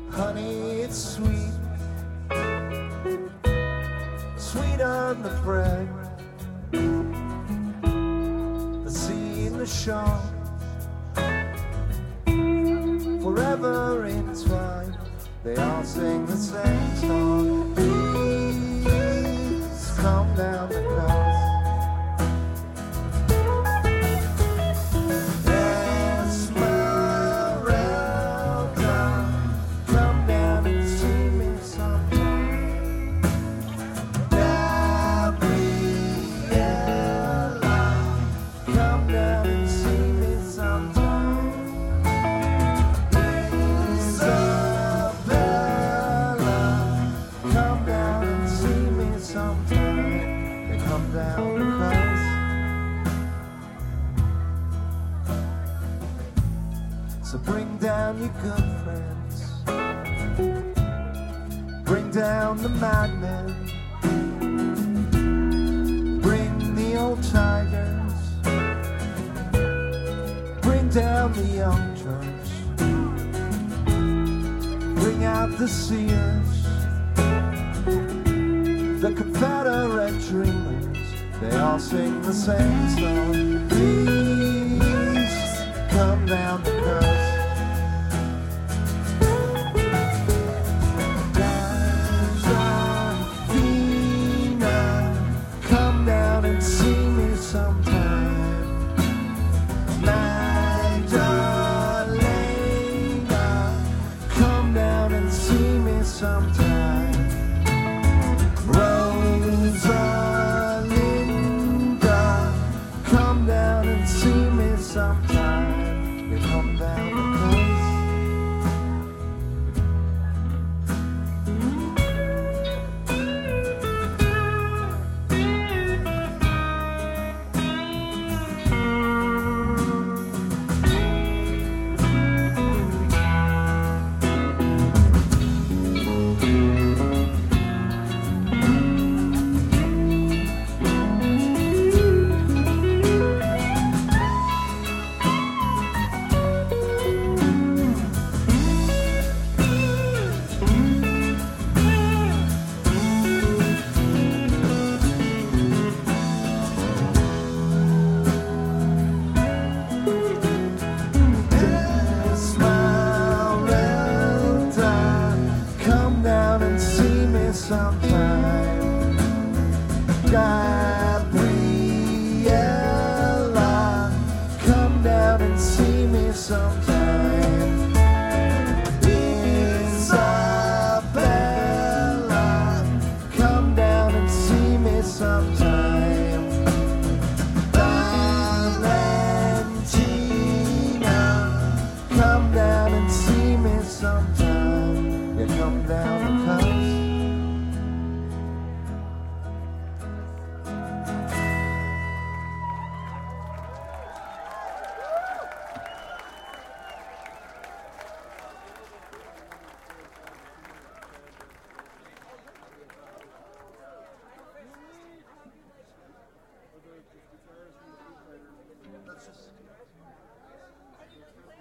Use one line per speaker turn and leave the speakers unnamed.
Honey, it's sweet, sweeter than the bread, the sea and the shore, forever entwined. They all sing the same song. Please come down the coast. So bring down your good friends, bring down the madmen, bring the old tigers, bring down the young drunks, bring out the seers, the Confederate dreamers. They all sing the same song. Please come down.